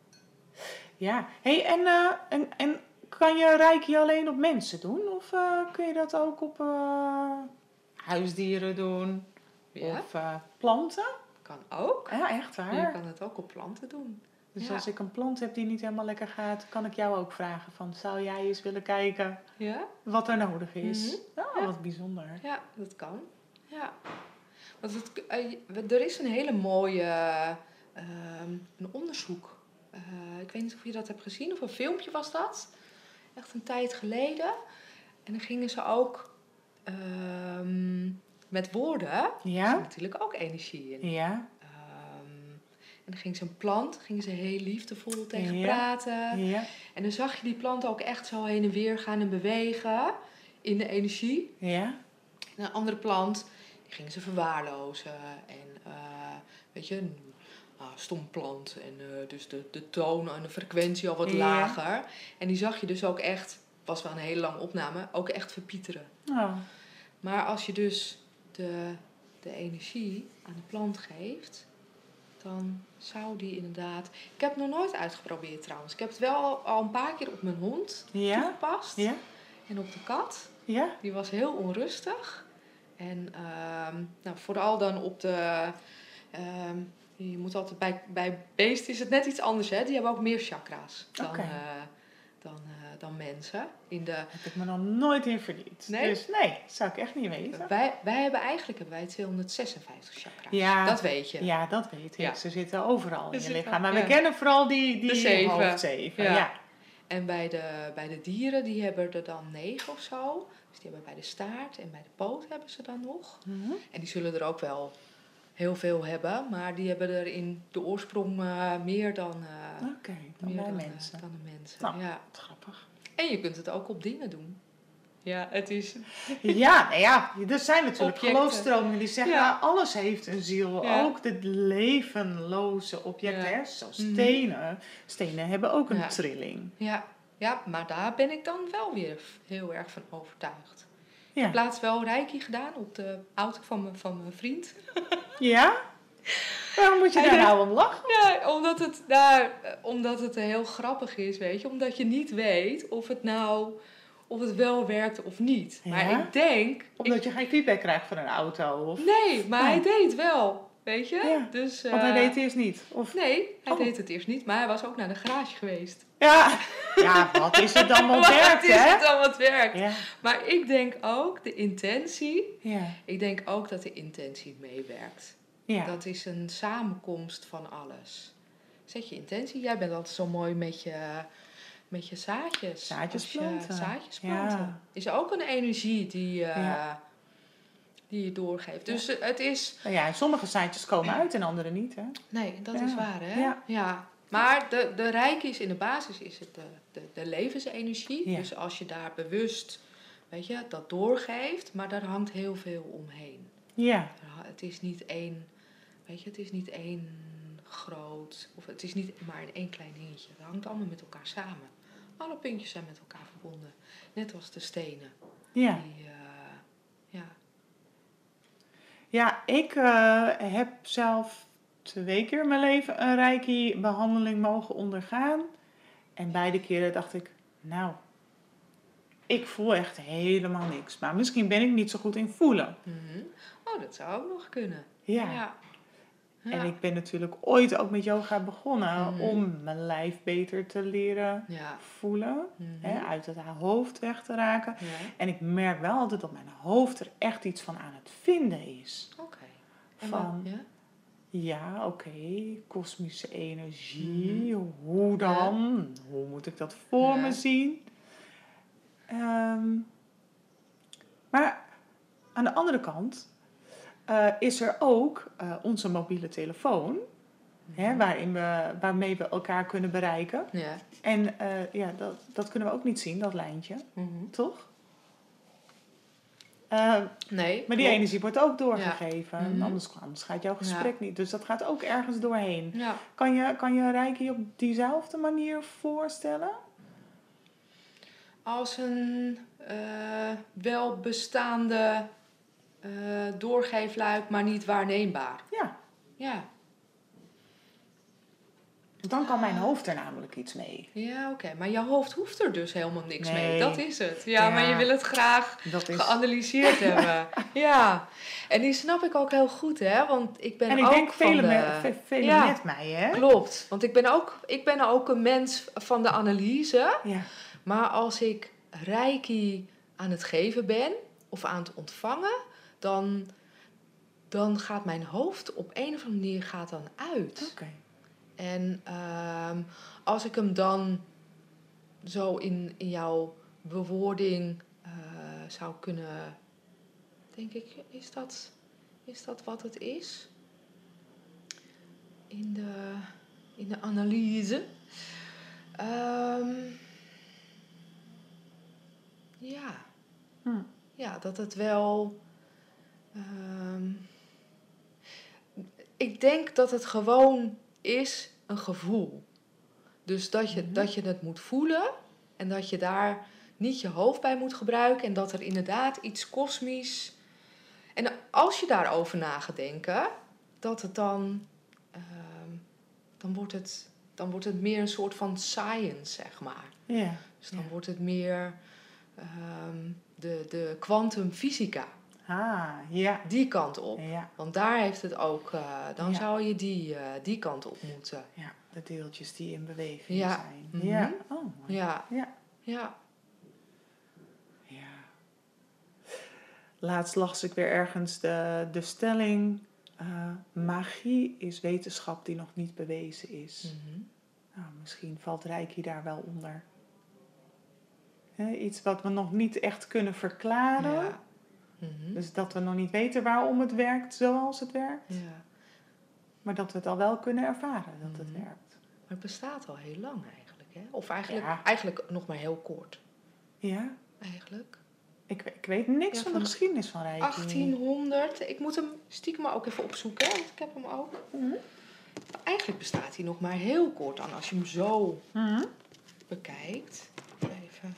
Ja. Hey, en, uh, en, en kan je reiki alleen op mensen doen? Of uh, kun je dat ook op uh, huisdieren doen? Ja. Of uh, planten? Kan ook. Ja, echt waar? Je kan het ook op planten doen. Dus Ja. als ik een plant heb die niet helemaal lekker gaat, kan ik jou ook vragen van, zou jij eens willen kijken Ja? wat er nodig is? Mm-hmm. Oh, Ja. wat bijzonder. Ja, dat kan. Ja. Want het, uh, er is een hele mooie uh, een onderzoek. Uh, ik weet niet of je dat hebt gezien, of een filmpje was dat. Echt een tijd geleden. En dan gingen ze ook uh, met woorden, Ja? er zit natuurlijk ook energie in. Ja. Um, en dan ging ze een plant, gingen ze heel liefdevol tegen Ja. praten. Ja. En dan zag je die plant ook echt zo heen en weer gaan en bewegen in de energie. Ja. En een andere plant, die gingen ze verwaarlozen. En uh, weet je, een uh, stomplant. En uh, dus de, de toon en de frequentie al wat Ja. lager. En die zag je dus ook echt, was wel een hele lange opname, ook echt verpieteren. Oh. Maar als je dus de, de energie aan de plant geeft, dan zou die inderdaad... Ik heb het nog nooit uitgeprobeerd trouwens. Ik heb het wel al, al een paar keer op mijn hond Ja. toegepast. Ja. En op de kat. Ja. Die was heel onrustig. En uh, nou, vooral dan op de... Uh, je moet altijd bij, bij beesten is het net iets anders, hè? Die hebben ook meer chakra's dan, Okay. uh, dan, uh, dan mensen. In de... Heb ik me nog nooit in verdiept. Nee? Dus nee, zou ik echt niet weten. Wij, wij hebben eigenlijk hebben wij tweehonderdzesenvijftig chakra's. Ja. Dat weet je. Ja, dat weet ik. Ja. Ze zitten overal in Ze je zitten- lichaam. Maar ja. we kennen vooral die, die De zeven. hoofd zeven. Ja. Ja. En bij de, bij de dieren, die hebben er dan negen of zo. Dus die hebben bij de staart en bij de poot hebben ze dan nog. Mm-hmm. En die zullen er ook wel heel veel hebben. Maar die hebben er in de oorsprong uh, meer dan, uh, Oké, okay, dan meer bij dan, mensen. Uh, dan de mensen. Nou, Ja. wat grappig. En je kunt het ook op dingen doen. Ja, het is... Ja, nou ja, er zijn natuurlijk Objecten. geloofstromingen die zeggen, Ja. nou, alles heeft een ziel. Ja. Ook de levenloze objecten, Ja. hè, zoals Mhm. stenen. Stenen hebben ook een Ja. trilling. Ja. ja, maar daar ben ik dan wel weer heel erg van overtuigd. Ik Ja? heb laatst wel reiki gedaan op de auto van mijn, van mijn vriend. Ja? Waarom moet je Hij daar deed- nou om lachen? Ja, omdat het, nou, omdat het heel grappig is, weet je. Omdat je niet weet of het nou, of het wel werkt of niet. Maar Ja? ik denk... Omdat ik, je geen feedback krijgt van een auto? Of... nee, maar Oh. hij deed wel, weet je. Ja, Dus, Want hij eh, deed het eerst niet? Of... Nee, hij Oh. deed het eerst niet. Maar hij was ook naar de garage geweest. Ja. Ja, wat is het dan wat Wat werkt, is hè? het dan wat werkt? Ja. Maar ik denk ook, de intentie... Ja. Ik denk ook dat de intentie meewerkt. Ja. Dat is een samenkomst van alles. Zet je intentie. Jij bent altijd zo mooi met je, met je zaadjes. Zaadjes Als je planten. zaadjes planten. Ja. Is ook een energie die, uh, Ja. die je doorgeeft. Dus uh, het is... Nou ja, sommige zaadjes komen uit en andere niet, hè? Nee, dat Ja. is waar, hè? Ja. ja. Maar de, de rijk is in de basis is het de, de, de levensenergie. Ja. Dus als je daar bewust, weet je, dat doorgeeft. Maar daar hangt heel veel omheen. Ja. Het is niet één, weet je, het is niet één groot, of het is niet maar in één klein dingetje. Het hangt allemaal met elkaar samen. Alle puntjes zijn met elkaar verbonden. Net als de stenen. Ja. Die, uh, ja. Ja, ik uh, heb zelf twee keer in mijn leven een reiki-behandeling mogen ondergaan. En beide keren dacht ik, nou, ik voel echt helemaal niks. Maar misschien ben ik niet zo goed in voelen. Mm-hmm. Oh, dat zou ook nog kunnen. Ja. Ja. Ja. En ik ben natuurlijk ooit ook met yoga begonnen Mm-hmm. om mijn lijf beter te leren Ja. voelen. Mm-hmm. Hè, uit het hoofd weg te raken. Ja. En ik merk wel altijd dat mijn hoofd er echt iets van aan het vinden is. Oké. Okay. Van, ja? ja, oké, okay, kosmische energie. Mm-hmm. Hoe dan? Ja. Hoe moet ik dat voor ja. me zien? Um, maar aan de andere kant uh, is er ook uh, onze mobiele telefoon. Mm-hmm. Hè, waarin we, waarmee we elkaar kunnen bereiken. Ja. En uh, ja, dat, dat kunnen we ook niet zien, dat lijntje. Mm-hmm. Toch? Uh, nee. Maar die klopt. energie wordt ook doorgegeven. Ja. Mm-hmm. Anders, anders gaat jouw gesprek ja. niet. Dus dat gaat ook ergens doorheen. Ja. Kan je, kan je Reiki op diezelfde manier voorstellen? Als een uh, welbestaande uh, doorgeefluik, maar niet waarneembaar. Ja. Ja. Dan kan mijn hoofd er namelijk iets mee. Ja, oké. Okay. Maar jouw hoofd hoeft er dus helemaal niks nee. mee. Dat is het. Ja, ja, maar je wil het graag dat is... geanalyseerd hebben. Ja. En die snap ik ook heel goed, hè. Want ik ben en ik ook denk van vele de... met, vele ja, met mij, hè. Klopt. Want ik ben, ook, ik ben ook een mens van de analyse. Ja. Maar als ik Reiki aan het geven ben, of aan het ontvangen, dan, dan gaat mijn hoofd op een of andere manier gaat dan uit. Oké. Okay. En uh, als ik hem dan zo in, in jouw bewoording uh, zou kunnen... Denk ik, is dat, is dat wat het is? In de, in de analyse. Um, ja. Hm. Ja, dat het wel... Um, ik denk dat het gewoon... is een gevoel. Dus dat je, mm-hmm. dat je het moet voelen en dat je daar niet je hoofd bij moet gebruiken en dat er inderdaad iets kosmisch... En als je daarover na gaat denken, dat het dan... Uh, dan, wordt het, dan wordt het meer een soort van science, zeg maar. Yeah. Dus dan yeah. wordt het meer uh, de, de kwantumfysica. Ah, ja. Die kant op. Ja. Want daar heeft het ook... Uh, dan ja. zou je die, uh, die kant op moeten. Ja, de deeltjes die in beweging ja. zijn. Mm-hmm. Ja. Oh, mooi. Ja. Ja. Ja. Ja. Laatst las ik weer ergens de, de stelling... Uh, magie is wetenschap die nog niet bewezen is. Mm-hmm. Nou, misschien valt Reiki daar wel onder. He, iets wat we nog niet echt kunnen verklaren... Ja. Mm-hmm. Dus dat we nog niet weten waarom het werkt zoals het werkt. Ja. Maar dat we het al wel kunnen ervaren dat het mm-hmm. werkt. Maar het bestaat al heel lang eigenlijk, hè? Of eigenlijk, ja. eigenlijk nog maar heel kort. Ja? Eigenlijk. Ik, ik weet niks ja, van, van de geschiedenis van Reiki. achttienhonderd. Ik moet hem stiekem maar ook even opzoeken, want ik heb hem ook. Mm-hmm. Eigenlijk bestaat hij nog maar heel kort aan als je hem zo mm-hmm. bekijkt. Even...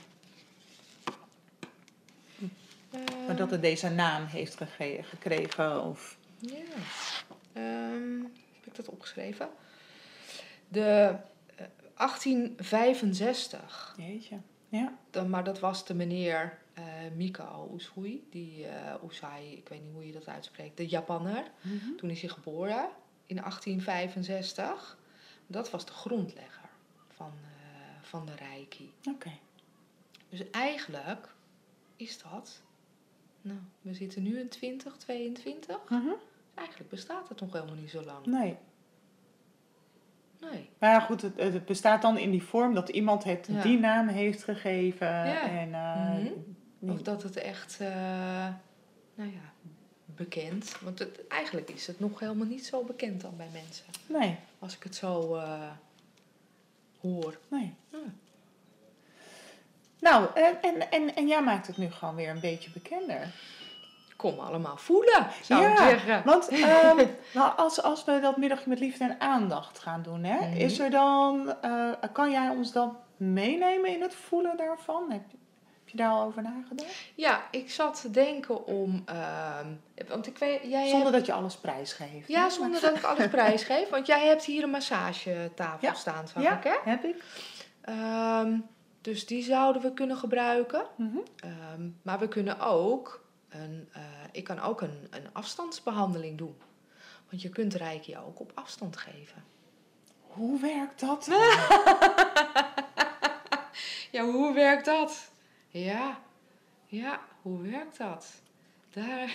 Maar dat het deze naam heeft gege- gekregen of... Ja. Um, heb ik dat opgeschreven? De uh, achttien vijfenzestig. Jeetje. Ja. Dan, maar dat was de meneer uh, Mikao Usui. Die uh, Usui, ik weet niet hoe je dat uitspreekt. De Japanner. Mm-hmm. Toen is hij geboren in achttien vijfenzestig. Dat was de grondlegger van, uh, van de Reiki. Oké. Okay. Dus eigenlijk is dat... Nou, we zitten nu in twintig tweeëntwintig. Mm-hmm. Eigenlijk bestaat het nog helemaal niet zo lang. Nee. Nee. Maar ja, goed, het, het bestaat dan in die vorm dat iemand het ja. die naam heeft gegeven. Ja. En, uh, mm-hmm. Of dat het echt, uh, nou ja, bekend. Want het, eigenlijk is het nog helemaal niet zo bekend dan bij mensen. Nee. Als ik het zo uh, hoor. Nee. Ja. Nou, en, en, en, en jij maakt het nu gewoon weer een beetje bekender. Kom allemaal voelen, zou ja, ik zeggen. Want um, nou, als, als we dat middagje met liefde en aandacht gaan doen, hè, mm-hmm. is er dan, uh, kan jij ons dan meenemen in het voelen daarvan? Heb, heb je daar al over nagedacht? Ja, ik zat te denken om, uh, want ik weet, jij zonder hebt, dat je alles prijsgeeft. Ja, hè? zonder dat ik alles prijsgeef, want jij hebt hier een massagetafel ja. staan, zag ja, ik, hè? heb ik. Um, Dus die zouden we kunnen gebruiken. Mm-hmm. Um, maar we kunnen ook, een, uh, ik kan ook een, een afstandsbehandeling doen. Want je kunt Reiki ook op afstand geven. Hoe werkt dat? Ja, hoe werkt dat? Ja, ja, hoe werkt dat? Daar.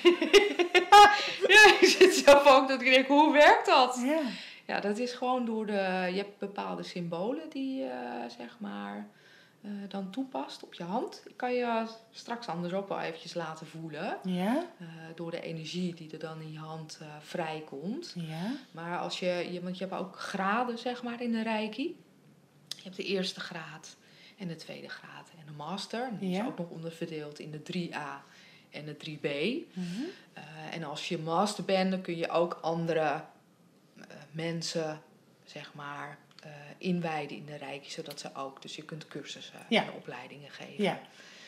Ja, ik zit zelf ook dat ik denk, hoe werkt dat? Ja. Ja, dat is gewoon door de... Je hebt bepaalde symbolen die je, uh, zeg maar, uh, dan toepast op je hand. Ik kan je straks anders ook wel eventjes laten voelen. Ja. Uh, door de energie die er dan in je hand uh, vrijkomt. Ja. Maar als je, je... Want je hebt ook graden, zeg maar, in de Reiki. Je hebt de eerste graad en de tweede graad. En de master, die ja. is ook nog onderverdeeld in de drie A en de drie B. Mm-hmm. Uh, en als je master bent, dan kun je ook andere uh, mensen, zeg maar, uh, inwijden in de Reiki, zodat ze ook, dus je kunt cursussen ja. en opleidingen geven. Ja.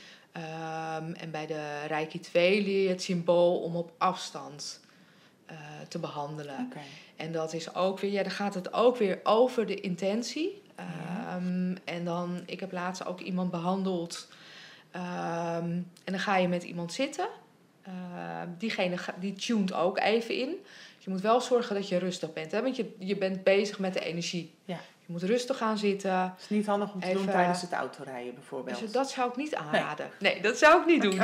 Um, en bij de Reiki twee leer je het symbool om op afstand uh, te behandelen. Okay. En dat is ook weer, ja, dan gaat het ook weer over de intentie. Um, ja. En dan, ik heb laatst ook iemand behandeld. Um, en dan ga je met iemand zitten. Uh, diegene die tuned ook even in. Dus je moet wel zorgen dat je rustig bent. Hè? Want je, je bent bezig met de energie. Ja. Je moet rustig gaan zitten. Het is niet handig om te even doen tijdens het autorijden bijvoorbeeld. Dus dat zou ik niet aanraden. Nee, nee dat zou ik niet doen.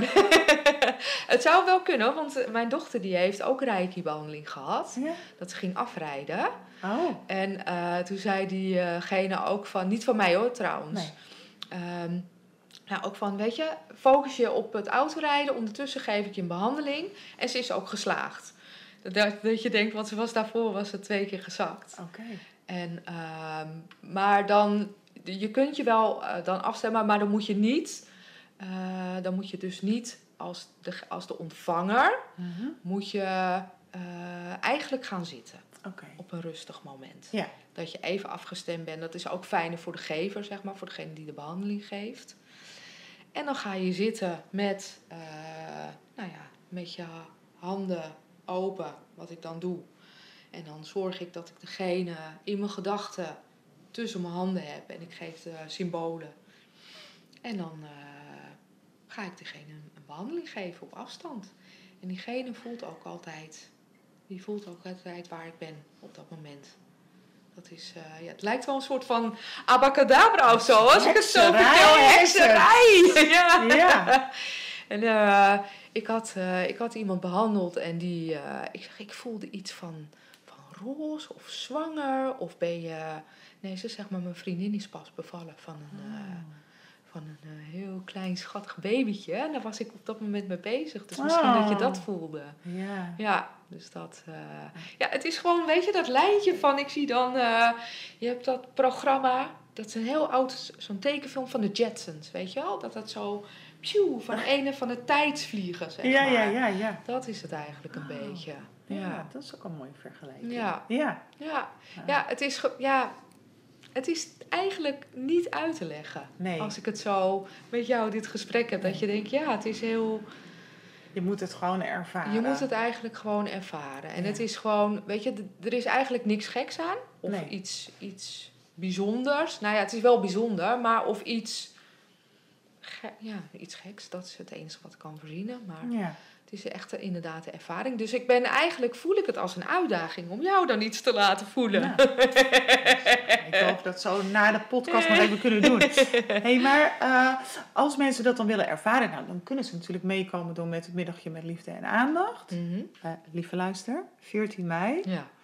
Het zou wel kunnen, want mijn dochter die heeft ook Reiki-behandeling gehad. Ja. Dat ze ging afrijden. Oh. En uh, toen zei diegene ook van, niet van mij hoor trouwens. Nee. Um, nou, ook van, weet je, focus je op het autorijden. Ondertussen geef ik je een behandeling. En ze is ook geslaagd. Dat, dat je denkt, want ze was daarvoor was ze twee keer gezakt. Oké. Okay. En, uh, maar dan, je kunt je wel uh, dan afstemmen, maar dan moet je niet, uh, dan moet je dus niet als de, als de ontvanger, mm-hmm. moet je uh, eigenlijk gaan zitten. Okay. Op een rustig moment. Ja. Dat je even afgestemd bent. Dat is ook fijner voor de gever, zeg maar, voor degene die de behandeling geeft. En dan ga je zitten met, uh, nou ja, met je handen open, wat ik dan doe. En dan zorg ik dat ik degene in mijn gedachten tussen mijn handen heb. En ik geef de symbolen. En dan uh, ga ik degene een behandeling geven op afstand. En diegene voelt ook altijd, die voelt ook altijd waar ik ben op dat moment. Dat is, uh, ja, het lijkt wel een soort van abacadabra of zo. Als ik het zo vertel, hekserij. Ja. Ja. En uh, ik, had, uh, ik had iemand behandeld en die, uh, ik zeg, ik voelde iets van, van roze of zwanger. Of ben je, nee, ze zegt maar, mijn vriendin is pas bevallen van een, uh, van een uh, heel klein schattig babytje. En daar was ik op dat moment mee bezig. Dus misschien oh. dat je dat voelde. Ja. Ja, dus dat, uh, ja, het is gewoon, weet je, dat lijntje van, ik zie dan, uh, je hebt dat programma, dat is een heel oud, zo'n tekenfilm van de Jetsons, weet je wel? Dat dat zo, pjoe, van de ene van de tijdsvliegen, zeg ja, maar. Ja, ja, ja. Dat is het eigenlijk een oh. beetje. Ja. Ja, dat is ook een mooie vergelijking. Ja, ja. ja. ja het is, ge- ja, het is eigenlijk niet uit te leggen. Nee. Als ik het zo met jou dit gesprek heb, nee. Dat je denkt, ja, het is heel... Je moet het gewoon ervaren. Je moet het eigenlijk gewoon ervaren. En ja. Het is gewoon, weet je, d- er is eigenlijk niks geks aan. Of nee. iets, iets bijzonders. Nou ja, het is wel bijzonder, maar of iets... Ge- ja, iets geks, dat is het enige wat ik kan verzinnen. Maar ja. het is echt inderdaad de ervaring. Dus ik ben eigenlijk, voel ik het als een uitdaging om jou dan iets te laten voelen. Ja. Ik hoop dat zo na de podcast nog even kunnen doen. Hey, maar uh, als mensen dat dan willen ervaren, nou, dan kunnen ze natuurlijk meekomen doen met het middagje met liefde en aandacht. Mm-hmm. Uh, lieve luister, veertien mei.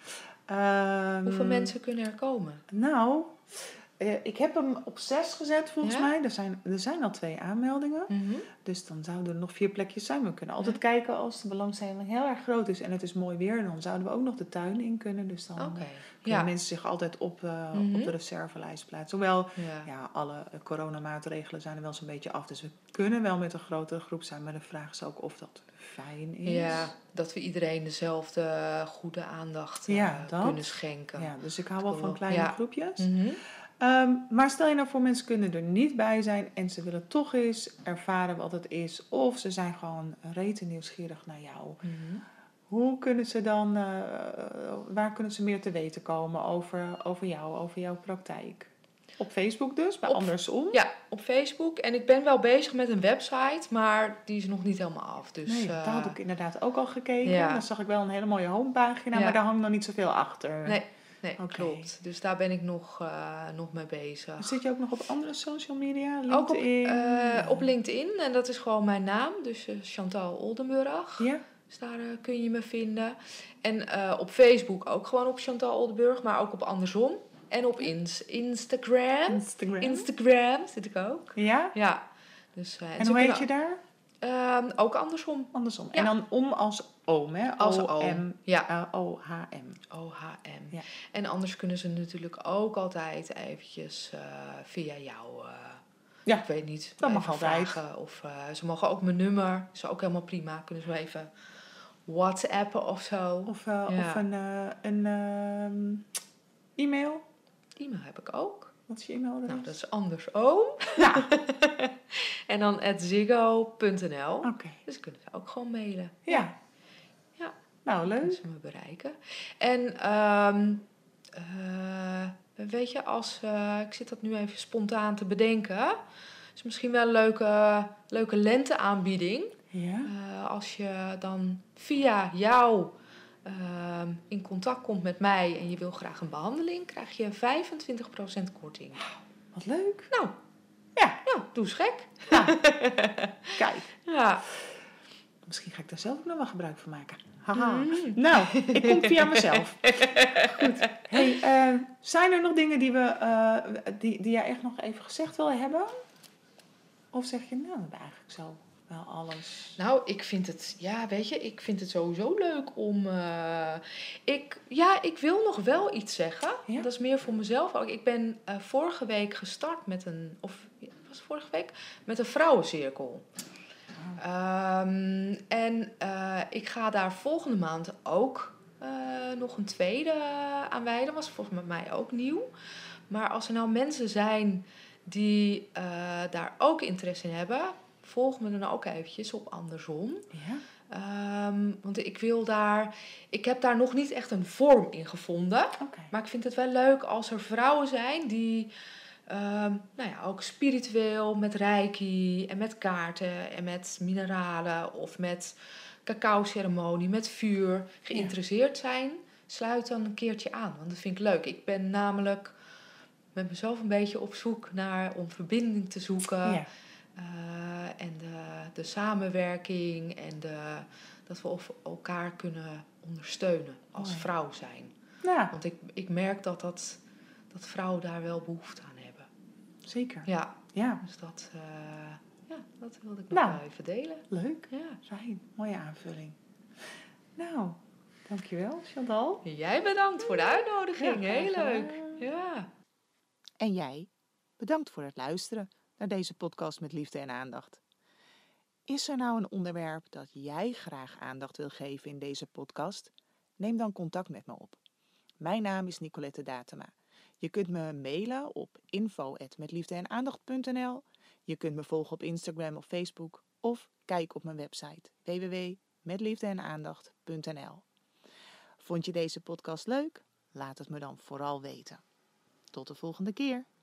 Ja. Um, Hoeveel mensen kunnen er komen? Nou, uh, ik heb hem op zes gezet volgens ja? mij. Er zijn, er zijn al twee aanmeldingen. Mm-hmm. Dus dan zouden er nog vier plekjes zijn. We kunnen altijd ja. kijken als de belangstelling heel erg groot is en het is mooi weer. Dan zouden we ook nog de tuin in kunnen. Dus dan okay. kunnen ja. mensen zich altijd op, uh, mm-hmm. op de reservelijst plaatsen. Hoewel, ja. Ja, alle uh, coronamaatregelen zijn er wel zo'n beetje af. Dus we kunnen wel met een grotere groep zijn. Maar de vraag is ook of dat fijn is. Ja, dat we iedereen dezelfde goede aandacht uh, ja, kunnen schenken. Ja, dus ik hou wel van kleine ja. groepjes. Mm-hmm. Um, maar stel je nou voor, mensen kunnen er niet bij zijn en ze willen toch eens ervaren wat het is. Of ze zijn gewoon rete nieuwsgierig naar jou. Mm-hmm. Hoe kunnen ze dan, uh, waar kunnen ze meer te weten komen over, over jou, over jouw praktijk? Op Facebook dus, bij Op- Andersom? Ja, op Facebook. En ik ben wel bezig met een website, maar die is nog niet helemaal af. Dus, Nee, eh, daar had ik inderdaad ook al gekeken. ja. Dan zag ik wel een hele mooie homepagina, Ja. maar daar hangt nog niet zoveel achter. Nee, nee Oké. klopt. Dus daar ben ik nog, eh, nog mee bezig. Zit je ook nog op andere social media? Ook op, LinkedIn? eh, Ja. op LinkedIn. En dat is gewoon mijn naam. Dus eh, Chantal Oldenburg. Ja? Dus daar eh, kun je me vinden. En eh, op Facebook ook gewoon op Chantal Oldenburg. Maar ook op Andersom. En op ins- Instagram. Instagram? Instagram zit ik ook. Ja? Ja. Dus, eh, En ze hoe heet kunnen- je daar? Ehm, ook andersom. Andersom. Ja. En dan om als oom, hè? Als O M, oom. Ja. eh, O H M. O H M. Ja. En anders kunnen ze natuurlijk ook altijd eventjes eh, via jou... eh, Ja, ik weet niet. dat even mag altijd. vragen. Of eh, ze mogen ook mijn nummer. Is ook helemaal prima. Kunnen ze me even WhatsAppen of zo. Of, eh, Ja. of een, eh, een ehm, e-mail. E-mail heb ik ook. Wat is je e-mailadres? Nou, dat is andersom. Nou, En dan at ziggo punt n l. oké. Dus kunnen ze ook gewoon mailen. Ja. Ja. Nou, Kunnen leuk. ze me bereiken. En ehm, eh, weet je, als eh, ik zit dat nu even spontaan te bedenken. Is misschien wel een leuke, leuke lenteaanbieding. Ja. Uh, als je dan via jou uh, in contact komt met mij en je wil graag een behandeling, krijg je vijfentwintig procent korting. Wat leuk. Nou, Ja. nou doe eens gek. Nou, kijk. Ja. Misschien ga ik daar zelf ook nog wel gebruik van maken. Haha. Mm. Nou, ik kom via mezelf. Goed. Hey, uh, zijn er nog dingen die, we, uh, die, die jij echt nog even gezegd wil hebben? Of zeg je, nou, we hebben eigenlijk zo wel alles. Nou, ik vind het, ja, weet je, ik vind het sowieso leuk om. Uh, ik, ja, ik wil nog wel iets zeggen. Ja? Dat is meer voor mezelf ook. Ik ben uh, vorige week gestart met een, of was het vorige week? Met een vrouwencirkel. Oh. Um, en uh, ik ga daar volgende maand ook uh, nog een tweede aan wijden. Was volgens mij ook nieuw. Maar als er nou mensen zijn die uh, daar ook interesse in hebben, volg me dan ook eventjes op Andersom. Ja? Um, want ik wil daar, ik heb daar nog niet echt een vorm in gevonden. Okay. Maar ik vind het wel leuk als er vrouwen zijn die um, nou ja, ook spiritueel met reiki en met kaarten en met mineralen of met cacao-ceremonie, met vuur geïnteresseerd ja. zijn. Sluit dan een keertje aan, want dat vind ik leuk. Ik ben namelijk met mezelf een beetje op zoek naar om verbinding te zoeken. Ja. Uh, en de, de samenwerking en de, dat we elkaar kunnen ondersteunen als oh ja. vrouw zijn. Ja. Want ik, ik merk dat, dat, dat vrouwen daar wel behoefte aan hebben. Zeker. Ja. Ja. Dus dat, uh, ja, dat wilde ik nog nou, wel even delen. Leuk. Ja. Fijn. Mooie aanvulling. Nou, dankjewel Chantal. Jij bedankt voor de uitnodiging. Ja, heel leuk. Ja. En jij, bedankt voor het luisteren naar deze podcast met liefde en aandacht. Is er nou een onderwerp dat jij graag aandacht wil geven in deze podcast? Neem dan contact met me op. Mijn naam is Nicolette Datema. Je kunt me mailen op info at metliefdeenaandacht punt n l. Je kunt me volgen op Instagram of Facebook of kijk op mijn website w w w punt metliefdeenaandacht punt n l. Vond je deze podcast leuk? Laat het me dan vooral weten. Tot de volgende keer.